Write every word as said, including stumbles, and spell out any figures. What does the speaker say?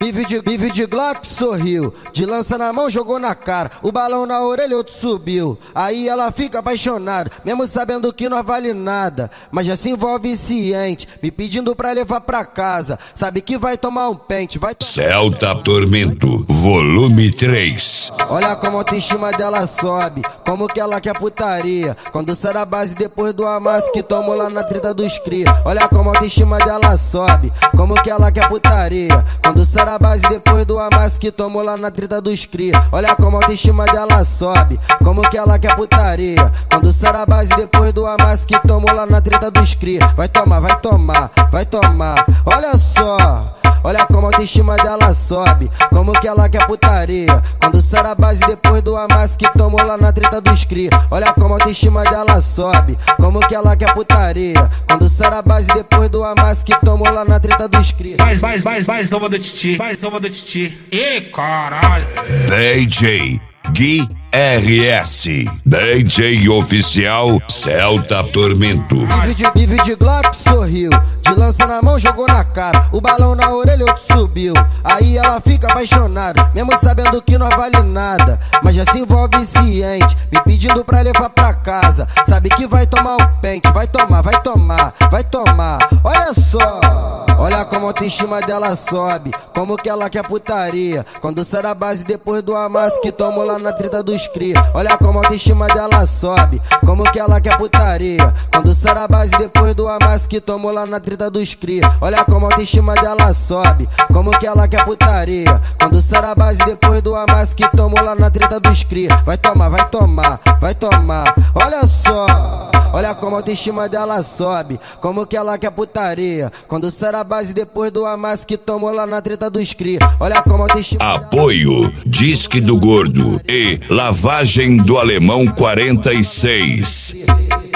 Bife de, bife de Glock sorriu, de lança na mão jogou na cara, o balão na orelha outro subiu. Aí ela fica apaixonada, mesmo sabendo que não vale nada, mas já se envolve ciente, me pedindo pra levar pra casa. Sabe que vai tomar um pente, vai... Celta Tormento, volume três. Olha como a autoestima dela sobe, como que ela quer putaria, quando sai da base depois do amasso que tomou lá na treta dos cria. Olha como a autoestima dela sobe, como que ela quer putaria, quando sai da base depois do amasso que tomou lá na treta dos cria. Olha como a autoestima dela sobe, como que ela quer putaria, quando sai da base depois do amasso que tomou lá na treta dos cria. Vai tomar, vai tomar, vai tomar. Olha só, olha como a autoestima dela sobe, como que ela quer putaria, quando sai da base depois do amasso que tomou lá na treta dos cria. Olha como a autoestima dela sobe, como que ela quer putaria, quando sai da base depois do amasso que tomou lá na treta dos cria. Mais, mais, mais, mais, toma do titi, mais, toma do titi. Ih, caralho. D J Gui R S, D J oficial Celta Tormento. Bife de, bife de Glock sorriu, de lança na mão jogou na cara, o balão na orelha outro subiu. Aí ela fica apaixonada, mesmo sabendo que não vale nada, mas já se envolve ciente, me pedindo pra levar pra casa. Sabe que vai tomar um pente, vai tomar, vai tomar, vai tomar. Olha só, olha como a autoestima dela sobe, como que ela quer putaria, quando sai da base depois do amasso que tomou lá na treta dos cria. Olha como a autoestima dela sobe, como que ela quer putaria, quando sai da base depois do amasso que tomou lá na treta dos cria. Olha como a autoestima dela sobe, como que ela quer putaria, quando sai da base depois do amasso que tomou lá na treta dos cria. Vai tomar, vai tomar, vai tomar. Olha só, olha como a autoestima dela sobe, como que ela quer putaria, quando sai da base depois do amasso que tomou lá na treta dos cria. Olha como a autoestima... Apoio Disque do Gordo e Lavagem do Alemão quarenta e seis.